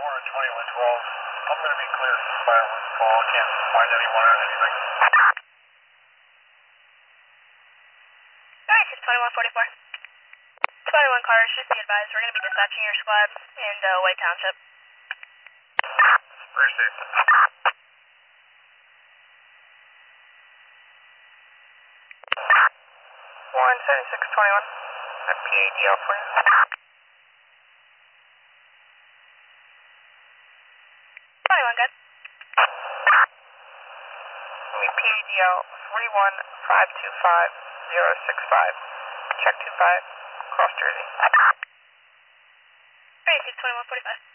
and 2112. I'm going to be clear for the fireworks call. I can't find anyone or anything. Alright, 62144. 21 cars, just be advised, we're going to be dispatching your squad in White Township. Appreciate it. 17621. That PADL for you. 21, good. PADL 31525-065. Check 25, cross Jersey. Alright, 62145.